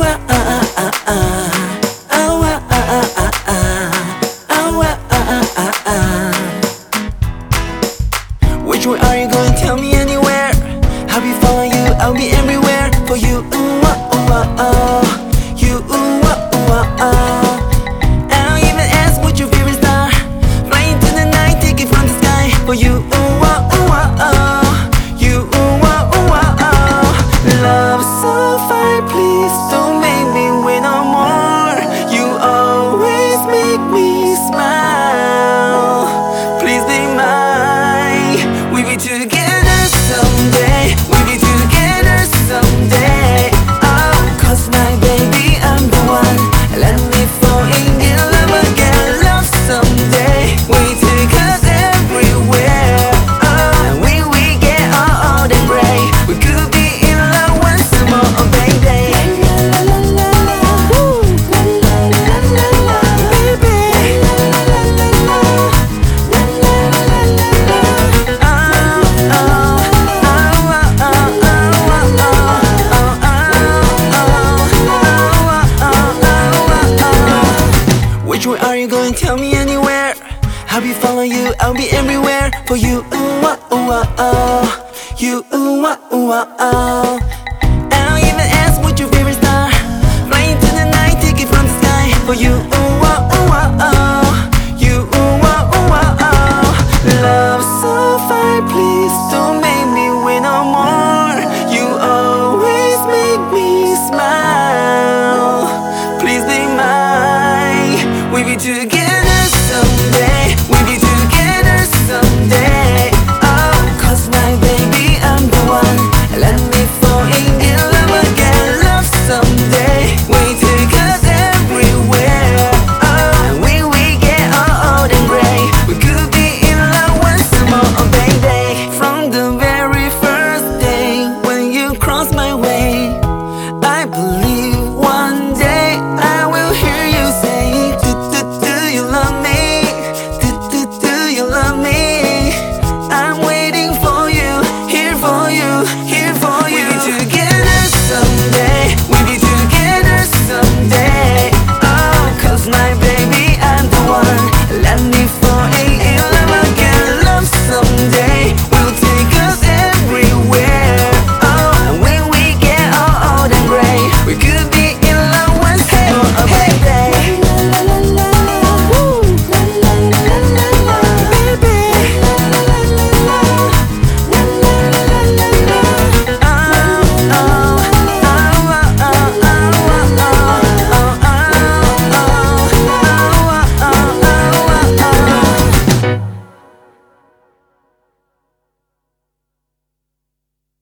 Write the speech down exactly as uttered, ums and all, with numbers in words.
ah ah ah ah. Oh ah ah ah ah. Oh ah ah ah ah. Which way are you going? Tell me anywhere. I'll be following you, I'll be everywhere for you. Ooh, ah, ooh, ah, ah. You, ooh, ah, ooh, ah, ah. I'll even ask what's your favorite star. Flying to the night, take it from the sky for you. Ooh, ah, ooh, ah, ah. You, ooh, ah, ooh, ah, ah. Love so fine, please don't make me wait no more. You always make me smile. Please be mine. We'll be together someday. We'll be together someday. Oh, 'cause my baby, I'm the one. Let me fall in love again. Love someday. We take us everywhere. Oh, we we get all old and gray. We could be in love once more, oh baby. La la la la la, woo. La la la la la, baby. La la la la la, la la la la la. Oh oh oh oh oh oh oh oh. Which way are you going? Tell me anywhere. I'll be following you, I'll be everywhere for you. Ooh ah ooh ah ah. You ooh ah ooh ah ah.